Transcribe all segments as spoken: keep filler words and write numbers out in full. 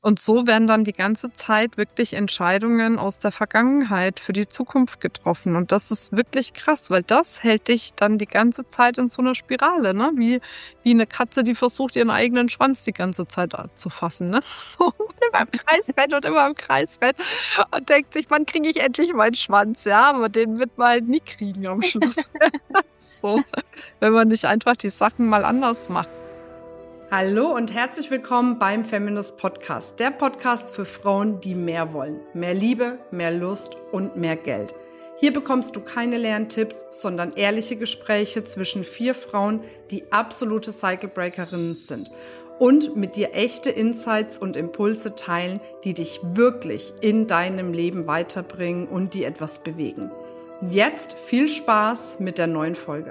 Und so werden dann die ganze Zeit wirklich Entscheidungen aus der Vergangenheit für die Zukunft getroffen. Und das ist wirklich krass, weil das hält dich dann die ganze Zeit in so einer Spirale, ne? Wie, wie eine Katze, die versucht, ihren eigenen Schwanz die ganze Zeit abzufassen, ne? So immer im Kreis rennt und immer im Kreis rennt und denkt sich, wann kriege ich endlich meinen Schwanz? Ja, aber den wird man halt nie kriegen am Schluss. So, wenn man nicht einfach die Sachen mal anders macht. Hallo und herzlich willkommen beim Feminist Podcast, der Podcast für Frauen, die mehr wollen. Mehr Liebe, mehr Lust und mehr Geld. Hier bekommst du keine leeren Tipps, sondern ehrliche Gespräche zwischen vier Frauen, die absolute Cycle-Breakerinnen sind und mit dir echte Insights und Impulse teilen, die dich wirklich in deinem Leben weiterbringen und die etwas bewegen. Jetzt viel Spaß mit der neuen Folge.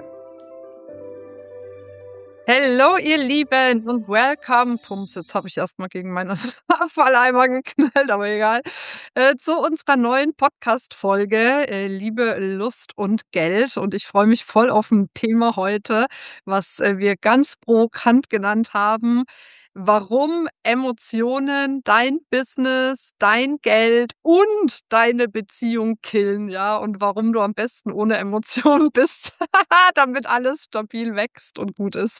Hallo ihr Lieben und welcome, Pumps, jetzt habe ich erstmal gegen meinen Falleimer geknallt, aber egal, äh, zu unserer neuen Podcast-Folge äh, Liebe, Lust und Geld. Und ich freue mich voll auf ein Thema heute, was äh, wir ganz provokant genannt haben: Warum Emotionen dein Business, dein Geld und deine Beziehung killen, ja, und warum du am besten ohne Emotionen bist, damit alles stabil wächst und gut ist.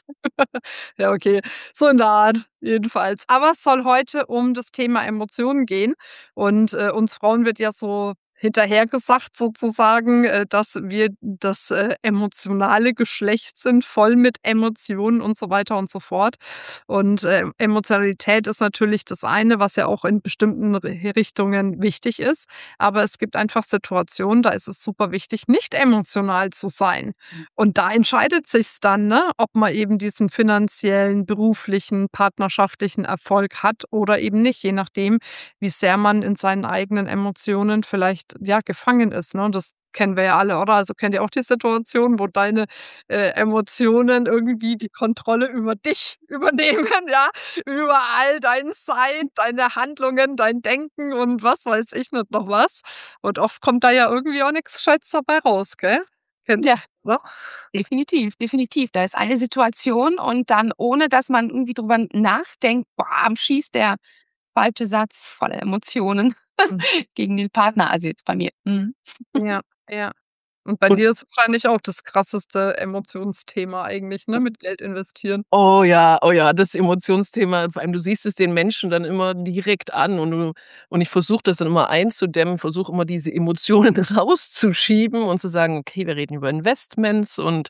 Ja, okay, so in der Art jedenfalls. Aber es soll heute um das Thema Emotionen gehen und äh, uns Frauen wird ja so hinterhergesagt sozusagen, äh, dass wir das äh, emotionale Geschlecht sind, voll mit Emotionen und so weiter und so fort. Und äh, Emotionalität ist natürlich das eine, was ja auch in bestimmten Richtungen wichtig ist. Aber es gibt einfach Situationen, da ist es super wichtig, nicht emotional zu sein. Und da entscheidet sich's dann, ne, ob man eben diesen finanziellen, beruflichen, partnerschaftlichen Erfolg hat oder eben nicht, je nachdem, wie sehr man in seinen eigenen Emotionen vielleicht ja gefangen ist. Ne? Und das kennen wir ja alle, oder? Also kennt ihr auch die Situation, wo deine äh, Emotionen irgendwie die Kontrolle über dich übernehmen, ja, über all dein Sein, deine Handlungen, dein Denken und was weiß ich nicht noch was. Und oft kommt da ja irgendwie auch nichts Gescheites dabei raus, gell? Kennt Ja, ihr, ne? definitiv, definitiv. Da ist eine Situation und dann, ohne dass man irgendwie drüber nachdenkt, bam, schießt der falsche Satz voller Emotionen Mhm. gegen den Partner. Also jetzt bei mir. Mhm. Ja, ja. Und bei Und dir ist wahrscheinlich auch das krasseste Emotionsthema eigentlich, ne, mit Geld investieren. oh ja, oh ja, das Emotionsthema, vor allem du siehst es den Menschen dann immer direkt an und du und ich versuche das dann immer einzudämmen, versuche immer diese Emotionen rauszuschieben und zu sagen: „Okay, wir reden über Investments und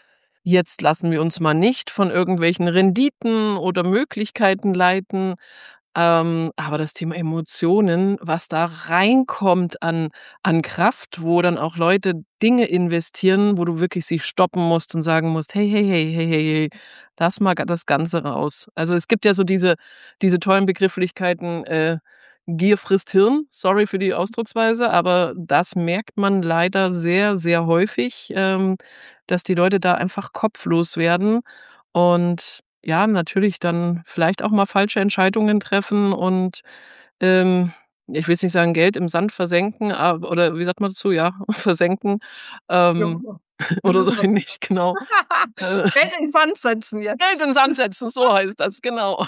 jetzt lassen wir uns mal nicht von irgendwelchen Renditen oder Möglichkeiten leiten." Ähm, aber das Thema Emotionen, was da reinkommt an an Kraft, wo dann auch Leute Dinge investieren, wo du wirklich sie stoppen musst und sagen musst: „Hey, hey, hey, hey, hey, hey, lass mal ga das Ganze raus." Also, es gibt ja so diese diese tollen Begrifflichkeiten, äh, Gier frisst Hirn. Sorry für die Ausdrucksweise, aber das merkt man leider sehr, sehr häufig, ähm, dass die Leute da einfach kopflos werden und ja, natürlich dann vielleicht auch mal falsche Entscheidungen treffen und, ähm, ich will jetzt nicht sagen, Geld im Sand versenken, ab oder wie sagt man dazu? Ja, versenken, Ja, ähm, oder so ähnlich, genau. Äh, Geld in den Sand setzen jetzt. Geld in den Sand setzen, so heißt das, genau.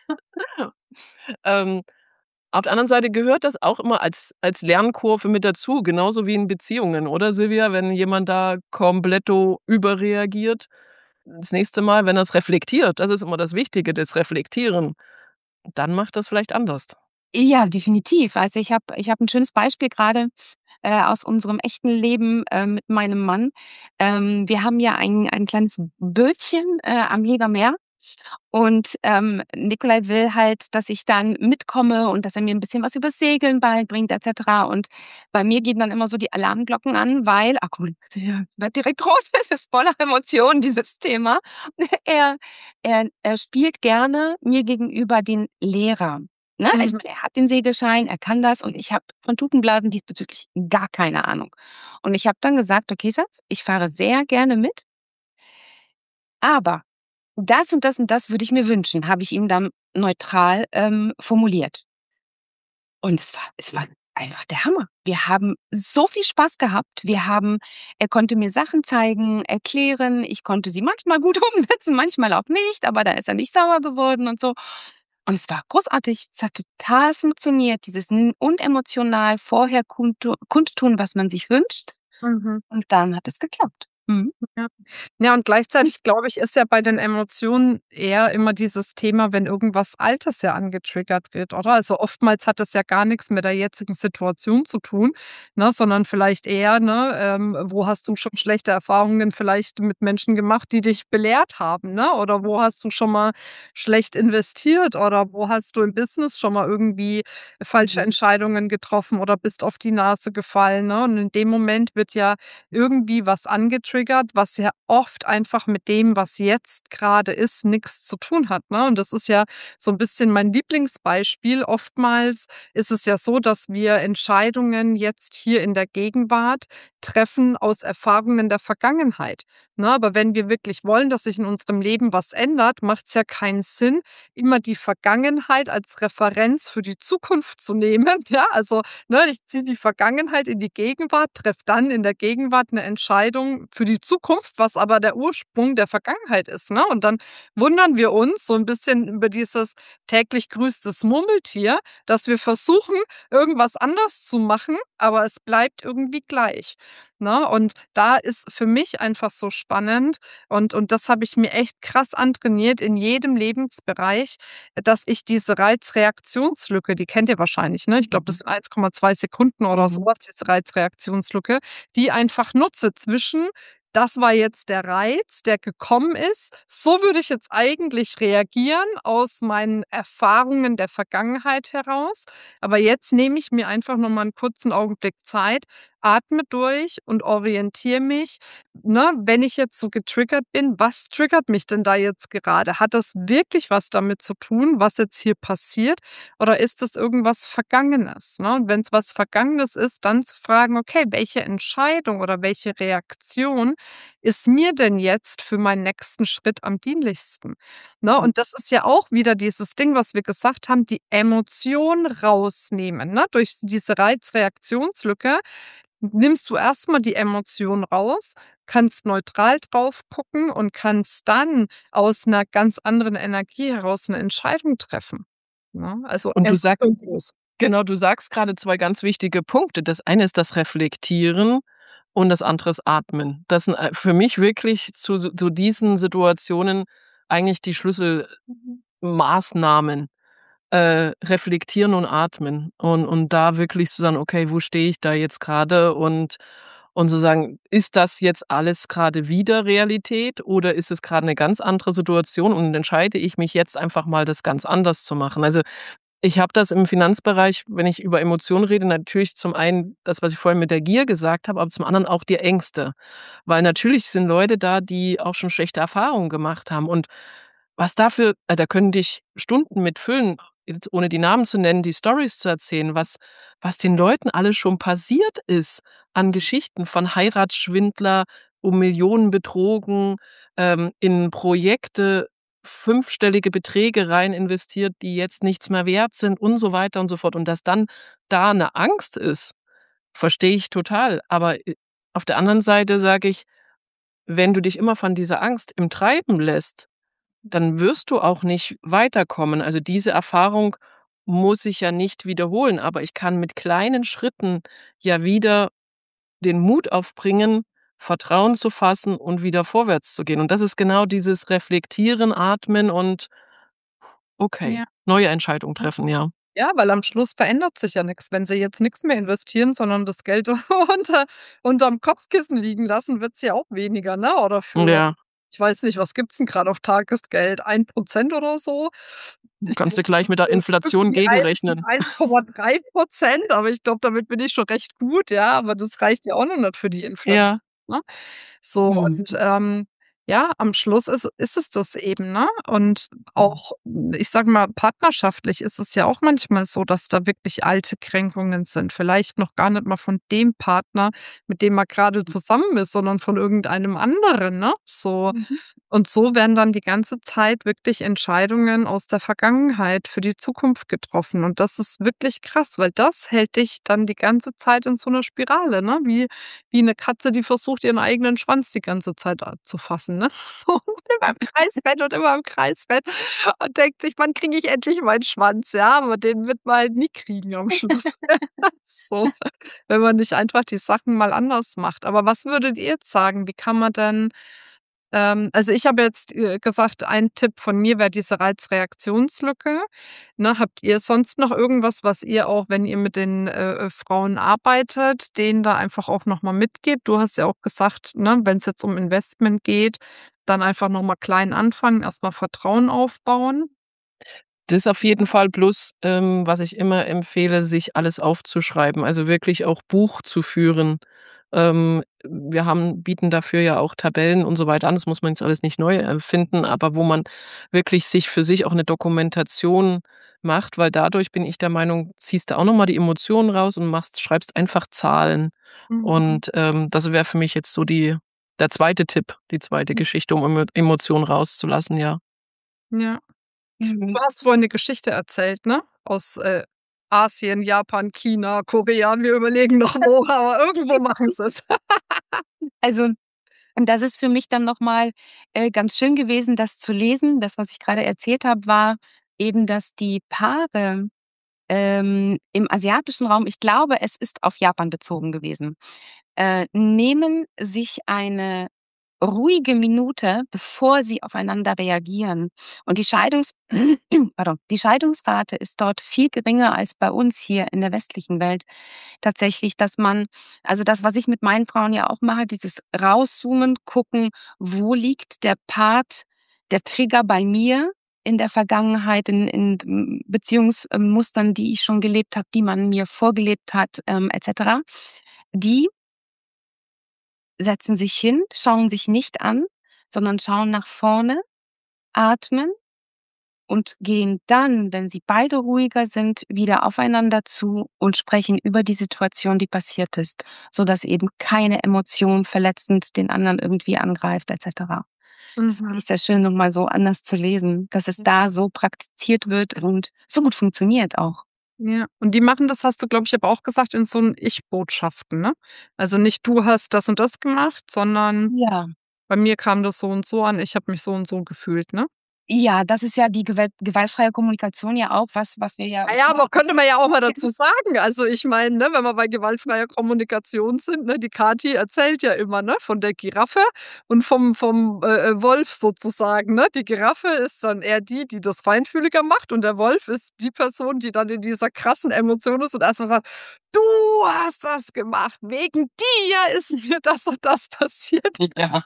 Ähm, auf der anderen Seite gehört das auch immer als als Lernkurve mit dazu, genauso wie in Beziehungen, oder Silvia? Wenn jemand da kompletto überreagiert, das nächste Mal, wenn er's reflektiert, das ist immer das Wichtige, das Reflektieren, dann macht das vielleicht anders. Ja, definitiv. Also ich habe ich habe ein schönes Beispiel gerade äh, aus unserem echten Leben äh, mit meinem Mann. Ähm, wir haben ja ein ein kleines Bötchen äh, am Jägermeer. Und ähm, Nikolai will halt, dass ich dann mitkomme und dass er mir ein bisschen was über Segeln beibringt et cetera. Und bei mir gehen dann immer so die Alarmglocken an, weil, ach guck mal, der wird direkt rot, es ist voller Emotionen, dieses Thema. Er, er, er spielt gerne mir gegenüber den Lehrer. Ne? Ich Mhm. meine, er hat den Segelschein, er kann das und ich habe von Tutenblasen diesbezüglich gar keine Ahnung. Und ich habe dann gesagt, okay, Schatz, ich fahre sehr gerne mit, aber das und das und das würde ich mir wünschen, habe ich ihm dann neutral ähm, formuliert. Und es war, es war einfach der Hammer. Wir haben so viel Spaß gehabt. Wir haben, er konnte mir Sachen zeigen, erklären. Ich konnte sie manchmal gut umsetzen, manchmal auch nicht, aber da ist er nicht sauer geworden und so. Und es war großartig. Es hat total funktioniert, dieses n unemotional vorher kundtu kundtun, was man sich wünscht. Mhm. Und dann hat es geklappt. Mhm. Ja. Ja, und gleichzeitig, glaube ich, ist ja bei den Emotionen eher immer dieses Thema, wenn irgendwas Altes ja angetriggert wird, oder? Also, oftmals hat das ja gar nichts mit der jetzigen Situation zu tun, ne, sondern vielleicht eher, ne, ähm, wo hast du schon schlechte Erfahrungen vielleicht mit Menschen gemacht, die dich belehrt haben, ne? Oder wo hast du schon mal schlecht investiert oder wo hast du im Business schon mal irgendwie falsche Mhm. Entscheidungen getroffen oder bist auf die Nase gefallen, ne? Und in dem Moment wird ja irgendwie was angetriggert, was ja oft einfach mit dem, was jetzt gerade ist, nichts zu tun hat, ne? Und das ist ja so ein bisschen mein Lieblingsbeispiel. Oftmals ist es ja so, dass wir Entscheidungen jetzt hier in der Gegenwart treffen aus Erfahrungen der Vergangenheit, ne? Aber wenn wir wirklich wollen, dass sich in unserem Leben was ändert, macht es ja keinen Sinn, immer die Vergangenheit als Referenz für die Zukunft zu nehmen, ja? Also, ne, ich ziehe die Vergangenheit in die Gegenwart, treffe dann in der Gegenwart eine Entscheidung für die Zukunft, was aber der Ursprung der Vergangenheit ist, ne? Und dann wundern wir uns so ein bisschen über dieses täglich grüßt das Murmeltier, dass wir versuchen, irgendwas anders zu machen, aber es bleibt irgendwie gleich, ne? Und da ist für mich einfach so spannend und und das habe ich mir echt krass antrainiert in jedem Lebensbereich, dass ich diese Reizreaktionslücke, die kennt ihr wahrscheinlich, ne? Ich glaube, das Mhm. sind eins Komma zwei Sekunden oder so Mhm. was, diese Reizreaktionslücke, die einfach nutze zwischen: „Das war jetzt der Reiz, der gekommen ist. So würde ich jetzt eigentlich reagieren aus meinen Erfahrungen der Vergangenheit heraus. Aber jetzt nehme ich mir einfach noch mal 'n kurzen Augenblick Zeit, atme durch und orientiere mich, ne, wenn ich jetzt so getriggert bin, was triggert mich denn da jetzt gerade? Hat das wirklich was damit zu tun, was jetzt hier passiert, oder ist das irgendwas Vergangenes, ne? Und wenn's was Vergangenes ist, dann zu fragen: „Okay, welche Entscheidung oder welche Reaktion ist mir denn jetzt für meinen nächsten Schritt am dienlichsten?“ Ne, Mhm. und das ist ja auch wieder dieses Ding, was wir gesagt haben, die Emotion rausnehmen, ne? Durch diese Reizreaktionslücke nimmst du erst mal die Emotion raus, kannst neutral drauf gucken und kannst dann aus 'ner ganz anderen Energie heraus 'ne Entscheidung treffen, ne? Also, Und du sagst emotionslos. genau, du sagst grade zwei ganz wichtige Punkte. Das eine ist das Reflektieren und das andere ist Atmen. Das sind, äh, für mich wirklich zu so zu diesen Situationen eigentlich die Schlüsselmaßnahmen. Äh, reflektieren und atmen und und da wirklich zu sagen: „Okay, wo stehe ich da jetzt grade?“ Und und zu sagen: „Ist das jetzt alles grade wieder Realität oder ist es grad 'ne ganz andere Situation und entscheide ich mich jetzt einfach mal, das ganz anders zu machen?“ Also, ich habe das im Finanzbereich, wenn ich über Emotionen rede, natürlich zum einen das, was ich vorhin mit der Gier gesagt habe, aber zum anderen auch die Ängste. Weil natürlich sind Leute da, die auch schon schlechte Erfahrungen gemacht haben und was dafür äh, da könnte ich Stunden mit füllen, jetzt ohne die Namen zu nennen, die Storys zu erzählen, was was den Leuten alles schon passiert ist an Geschichten von Heiratsschwindler, um Millionen betrogen, ähm, in Projekte fünfstellige Beträge rein investiert, die jetzt nichts mehr wert sind und so weiter und so fort. Und dass dann da 'ne Angst ist, verstehe ich total. Aber, äh, auf der anderen Seite sage ich, wenn du dich immer von dieser Angst im Treiben lässt, dann wirst du auch nicht weiterkommen. Also, diese Erfahrung muss ich ja nicht wiederholen, aber ich kann mit kleinen Schritten ja wieder den Mut aufbringen, Vertrauen zu fassen und wieder vorwärts zu gehen. Und das ist genau dieses Reflektieren, Atmen und okay, Ja. neue Entscheidung treffen, ja. Ja, weil am Schluss verändert sich ja nix. Wenn sie jetzt nix mehr investieren, sondern das Geld unter unterm Kopfkissen liegen lassen, wird's ja auch weniger, ne? Oder für Ja, ich weiß nicht, was gibt's 'n grad auf Tagesgeld? ein Prozent oder so? Ich kannst du gleich mit der Inflation irgendwie eins gegenrechnen. eins Komma drei Prozent, aber ich glaube, damit bin ich schon recht gut, ja, aber das reicht ja auch noch nicht für die Inflation, Ja. ne? So Mhm. und, ähm, ja, am Schluss ist ist es das eben, ne? Und Mhm. auch, ich sage mal, partnerschaftlich ist es ja auch manchmal so, dass da wirklich alte Kränkungen sind. Vielleicht noch gar nicht mal von dem Partner, mit dem man grade zusammen ist, sondern von irgendeinem anderen, ne? So Mhm. und so werden dann die ganze Zeit wirklich Entscheidungen aus der Vergangenheit für die Zukunft getroffen. Und das ist wirklich krass, weil das hält dich dann die ganze Zeit in so 'ner Spirale, ne? Wie wie 'ne Katze, die versucht, ihren eigenen Schwanz die ganze Zeit anzufassen. Hasen, ne? So immer im Kreis rennt und immer im Kreis rennt und denkt sich: „Wann kriege ich endlich meinen Schwanz?" Ja, aber den wird man halt nie kriegen am Schluss. So, wenn man nicht einfach die Sachen mal anders macht. Aber was würdet ihr jetzt sagen, wie kann man denn ähm, also ich habe jetzt, äh, gesagt, ein Tipp von mir wäre diese Reizreaktionslücke. Ne, habt ihr sonst noch irgendwas, was ihr auch, wenn ihr mit den, äh, äh, Frauen arbeitet, denen da einfach auch noch mal mitgebt? Du hast ja auch gesagt, ne, wenn's jetzt um Investment geht, dann einfach noch mal klein anfangen, erst mal Vertrauen aufbauen. Das auf jeden Fall, plus, ähm, was ich immer empfehle, sich alles aufzuschreiben, also wirklich auch Buch zu führen. Ähm, wir haben bieten dafür ja auch Tabellen und so weiter an. Das muss man jetzt alles nicht neu erfinden, aber wo man wirklich sich für sich auch 'ne Dokumentation macht, weil dadurch bin ich der Meinung, ziehst du auch noch mal die Emotionen raus und machst schreibst einfach Zahlen. Mhm. Und, ähm, das wäre für mich jetzt so die der zweite Tipp, die zweite Hm. Geschichte, um Emo Emotionen rauszulassen, ja. Ja. Mhm. Du hast vorhin 'ne Geschichte erzählt, ne? Aus, äh, Asien, Japan, China, Korea. Wir überlegen noch wo, aber irgendwo machen sie's. Also, und das ist für mich dann noch mal, äh, ganz schön gewesen, das zu lesen. Das, was ich grade erzählt habe, war eben, dass die Paare, ähm, im asiatischen Raum, ich glaube, es ist auf Japan bezogen gewesen, äh, nehmen sich eine ruhige Minute, bevor sie aufeinander reagieren. Und die Scheidungs pardon, die Scheidungsrate ist dort viel geringer als bei uns hier in der westlichen Welt. Tatsächlich, dass man also das, was ich mit meinen Frauen ja auch mache, dieses Rauszoomen, gucken, wo liegt der Part, der Trigger bei mir in der Vergangenheit, in in m Beziehungsmustern, die ich schon gelebt habe, die man mir vorgelebt hat, ähm, et cetera. Die setzen sich hin, schauen sich nicht an, sondern schauen nach vorne, atmen und gehen dann, wenn sie beide ruhiger sind, wieder aufeinander zu und sprechen über die Situation, die passiert ist, sodass eben keine Emotion verletzend den anderen irgendwie angreift et cetera. Das fand Mhm. ich sehr schön, noch mal so anders zu lesen, dass es da so praktiziert wird und so gut funktioniert auch. Ja, und die machen das, hast du, glaube ich, aber auch gesagt, in so 'n Ich-Botschaften, ne? Also nicht: „Du hast das und das gemacht", sondern: Ja. „Bei mir kam das so und so an, ich habe mich so und so gefühlt", ne? Ja, das ist ja die gewalt gewaltfreie Kommunikation ja auch was, was wir ja Na ja, aber könnte man ja auch mal dazu sagen. Also ich meine, ne, wenn wir bei gewaltfreier Kommunikation sind, ne, die Kathi erzählt ja immer, ne, von der Giraffe und vom vom, äh, äh, Wolf sozusagen, ne? Die Giraffe ist dann eher die, die das feinfühliger macht und der Wolf ist die Person, die dann in dieser krassen Emotion ist und erst mal sagt: „Du hast das gemacht, wegen dir ist mir das und das passiert." Ja.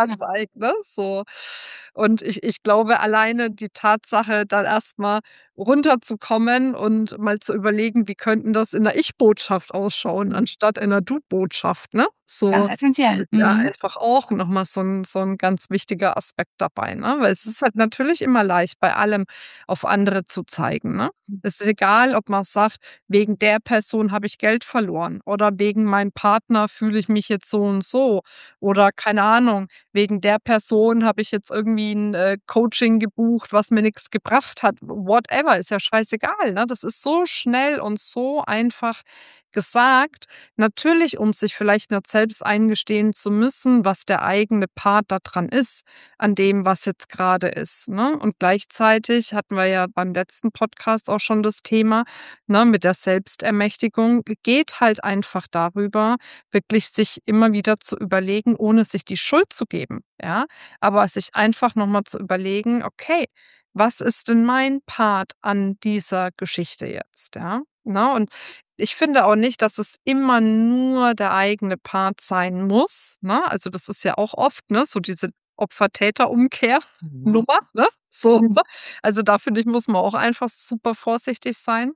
ne, so. Und ich ich glaube, alleine die Tatsache, dann erst mal runterzukommen und mal zu überlegen, wie könnten das in 'ner Ich-Botschaft ausschauen, Mhm. anstatt in 'ner Du-Botschaft, ne? So, Ganz essenziell. ist ja Mhm. einfach auch noch mal so 'n so 'n ganz wichtiger Aspekt dabei, ne? Weil es ist halt natürlich immer leicht, bei allem auf andere zu zeigen, ne? Hm. Es ist egal, ob man sagt: „Wegen der Person habe ich Geld verloren" oder „Wegen meinem Partner fühle ich mich jetzt so und so" oder keine Ahnung: „Wegen der Person habe ich jetzt irgendwie 'n, äh, Coaching gebucht, was mir nix gebracht hat." Whatever, ist ja scheißegal, ne? Das ist so schnell und so einfach gesagt. Natürlich, um sich vielleicht nicht selbst eingestehen zu müssen, was der eigene Part da dran ist, an dem, was jetzt grade ist, ne? Und gleichzeitig hatten wir ja beim letzten Podcast auch schon das Thema, ne, mit der Selbstermächtigung g geht halt einfach darüber, wirklich sich immer wieder zu überlegen, ohne sich die Schuld zu geben, ja? Aber sich einfach noch mal zu überlegen: „Okay, was ist denn mein Part an dieser Geschichte jetzt", ja? Ne, und ich finde auch nicht, dass es immer nur der eigene Part sein muss, ne? Also das ist ja auch oft, ne, so diese Opfer-Täter-Umkehr Mhm. Nummer, ne? So, Mhm. also da finde ich, muss man auch einfach super vorsichtig sein.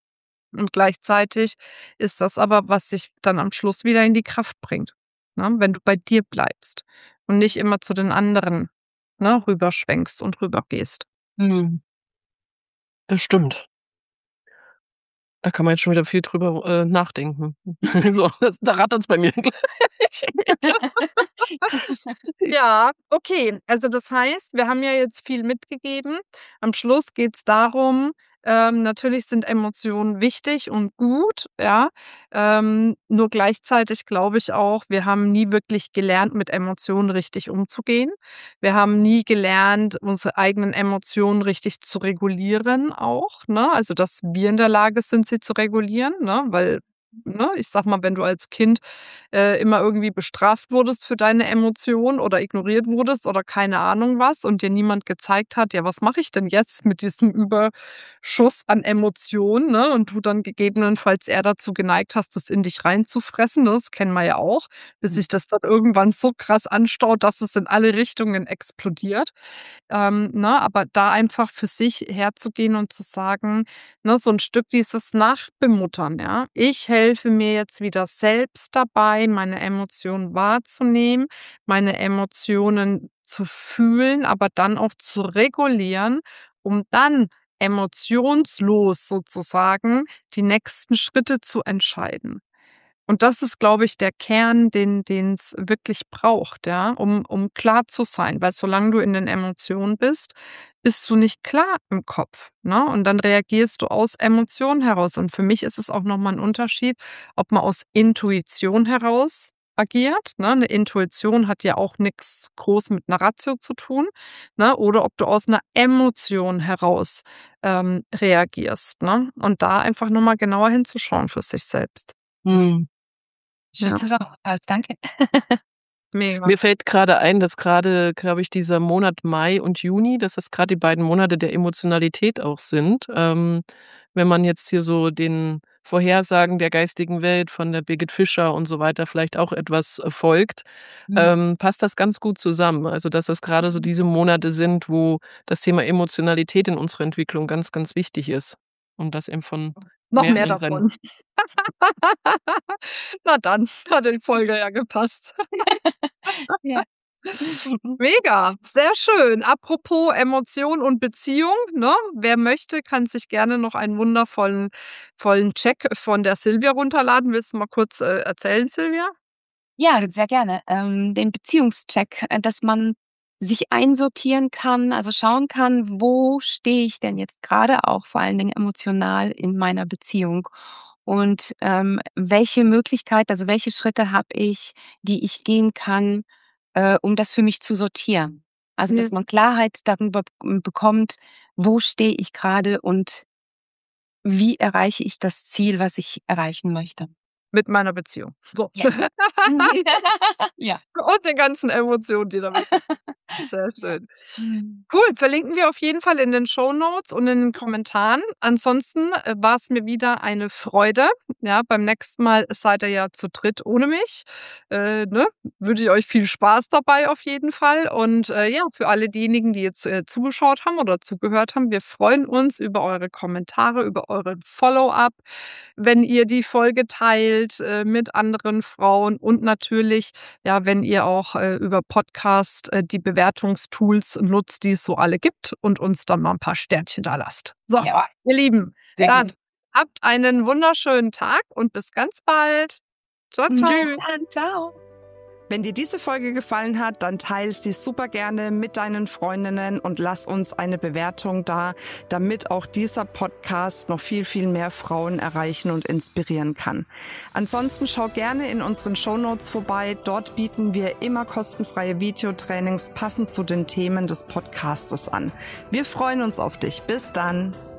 Und gleichzeitig ist das aber, was dich dann am Schluss wieder in die Kraft bringt, ne, wenn du bei dir bleibst und nicht immer zu den anderen, ne, rüberschwenkst und rübergehst. Mhm. Das stimmt. Da kann man jetzt schon wieder viel drüber, äh, nachdenken. So, das da rattert's bei mir gleich. Ja, okay. Also das heißt, wir haben ja jetzt viel mitgegeben. Am Schluss geht's darum, Ähm, natürlich sind Emotionen wichtig und gut, ja. Ähm, nur gleichzeitig glaube ich auch, wir haben nie wirklich gelernt, mit Emotionen richtig umzugehen. Wir haben nie gelernt, unsere eigenen Emotionen richtig zu regulieren auch, ne? Also, dass wir in der Lage sind, sie zu regulieren, ne? Weil, ne, ich sage mal, wenn du als Kind, äh, immer irgendwie bestraft wurdest für deine Emotionen oder ignoriert wurdest oder keine Ahnung was und dir niemand gezeigt hat: „Ja, was mache ich denn jetzt mit diesem Überschuss an Emotionen“, ne? Und du dann gegebenenfalls eher dazu geneigt hast, das in dich reinzufressen, ne? Das kennen wir ja auch, bis sich das dann irgendwann so krass anstaut, dass es in alle Richtungen explodiert. Ähm, ne, aber da einfach für sich herzugehen und zu sagen, ne, so ein Stück dieses Nachbemuttern, ja. Ich helfe mir jetzt wieder selbst dabei, meine Emotionen wahrzunehmen, meine Emotionen zu fühlen, aber dann auch zu regulieren, um dann emotionslos sozusagen die nächsten Schritte zu entscheiden. Und das ist, glaube ich, der Kern, den es wirklich braucht, ja, um um klar zu sein. Weil solange du in den Emotionen bist, bist du nicht klar im Kopf, ne? Und dann reagierst du aus Emotionen heraus. Und für mich ist es auch noch mal 'n Unterschied, ob man aus Intuition heraus agiert, ne? 'Ne Intuition hat ja auch nix groß mit 'ner Ratio zu tun, ne? Oder ob du aus 'ner Emotion heraus, ähm, reagierst, ne? Und da einfach noch mal genauer hinzuschauen für sich selbst. Mhm. Ja. Schön zusammengefasst, danke. Mega. Mir fällt gerade ein, dass gerade, glaube ich, dieser Monat Mai und Juni, dass das gerade die beiden Monate der Emotionalität auch sind. Ähm, wenn man jetzt hier so den Vorhersagen der geistigen Welt von der Birgit Fischer und so weiter vielleicht auch etwas, äh, folgt, Mhm. ähm, passt das ganz gut zusammen. Also, dass das gerade so diese Monate sind, wo das Thema Emotionalität in unserer Entwicklung ganz, ganz wichtig ist und das eben von Noch mehr mehreren Seiten. davon. Na dann, hat die Folge ja gepasst. Ja. Mega, sehr schön. Apropos Emotion und Beziehung, ne? Wer möchte, kann sich gerne noch einen wundervollen vollen Check von der Silvia runterladen. Willst du mal kurz, äh, erzählen, Silvia? Ja, sehr gerne. Ähm, den Beziehungscheck, äh, dass man sich einsortieren kann, also schauen kann, wo stehe ich denn jetzt gerade auch vor allen Dingen emotional in meiner Beziehung und, ähm, welche Möglichkeit, also welche Schritte habe ich, die ich gehen kann, äh, um das für mich zu sortieren. Also, Ja. dass man Klarheit darüber b bekommt, wo stehe ich gerade und wie erreiche ich das Ziel, was ich erreichen möchte. Mit meiner Beziehung. So. Yes. Ja. Und den ganzen Emotionen, die damit sehr schön. Mhm. Cool, verlinken wir auf jeden Fall in den Shownotes und in den Kommentaren. Ansonsten, äh, war es mir wieder eine Freude. Ja, beim nächsten Mal seid ihr ja zu dritt ohne mich. Äh, ne? Wünsche ich euch viel Spaß dabei auf jeden Fall. Und, äh, ja, für alle diejenigen, die jetzt, äh, zugeschaut haben oder zugehört haben, wir freuen uns über eure Kommentare, über euren Follow-up, wenn ihr die Folge teilt, äh, mit anderen Frauen und natürlich, ja, wenn ihr auch, äh, über Podcast, äh, die Bewertungstools nutzt, die es so alle gibt und uns dann mal ein paar Sternchen da lasst. So, Ja, ihr Lieben, sehr dann gut. habt einen wunderschönen Tag und bis ganz bald. Tschau, tschau. Tschüss. Ciao. Wenn dir diese Folge gefallen hat, dann teile sie super gerne mit deinen Freundinnen und lass uns eine Bewertung da, damit auch dieser Podcast noch viel, viel mehr Frauen erreichen und inspirieren kann. Ansonsten schau gerne in unseren Shownotes vorbei. Dort bieten wir immer kostenfreie Videotrainings passend zu den Themen des Podcastes an. Wir freuen uns auf dich. Bis dann.